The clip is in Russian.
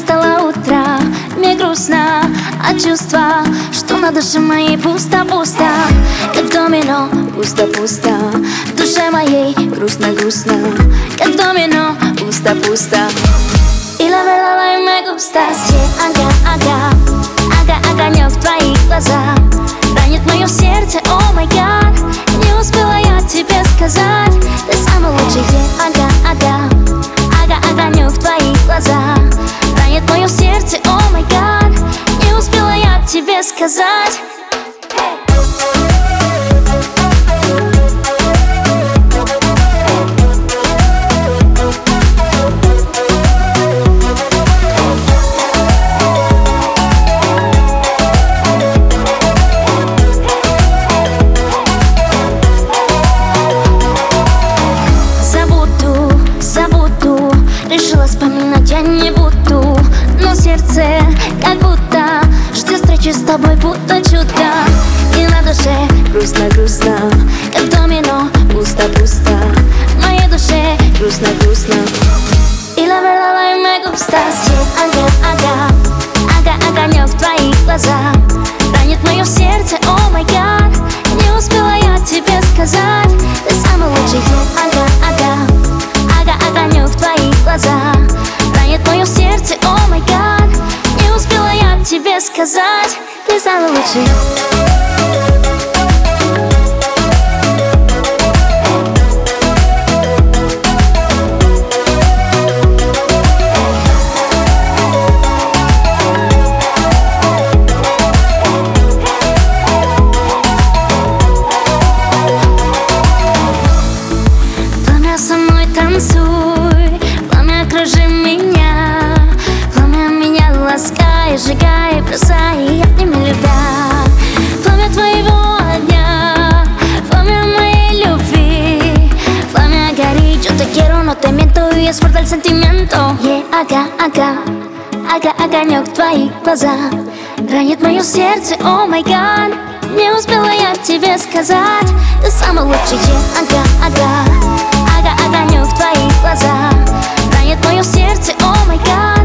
Настало утро, мне грустно от чувства, что на душе моей пусто-пусто, как в домино, пусто-пусто. В душе моей грустно-грустно, как в домино, пусто-пусто. Y la verdad a mí me gustas, огонек в твоих глазах ранит мое сердце, о май гад. Не успела я тебе сказать, ты самый лучший, огонек в твоих глазах ранит мое сердце, о май гад. Не успела я тебе сказать. Решила вспоминать я не буду, но сердце как будто ждет встречи с тобой, будто чудо. И на душе грустно-грустно, как в домино, пусто-пусто. В моей душе грустно-грустно. Y la verdad a mí me gustas, огонек в твоих глазах ранит мое сердце, о май гад. Не успела я тебе сказать, ты самый лучший, огонек в твоих глазах ранит мое сердце, о май гад. Не успела я тебе сказать, ты самый лучший. Пламя со мной танцуй, пламя кружи меня, пламя меня ласкай, сжигай, бросай, я в нем любя. Пламя твоего огня, пламя моей любви, пламя горит, yo te quiero, no te miento, y es fuerte el sentimiento. Огонек в твоих глазах ранит мое сердце, о май гад. Не успела я тебе сказать, ты самый лучший, огонек в твоих глазах ранит мое сердце, о май гад.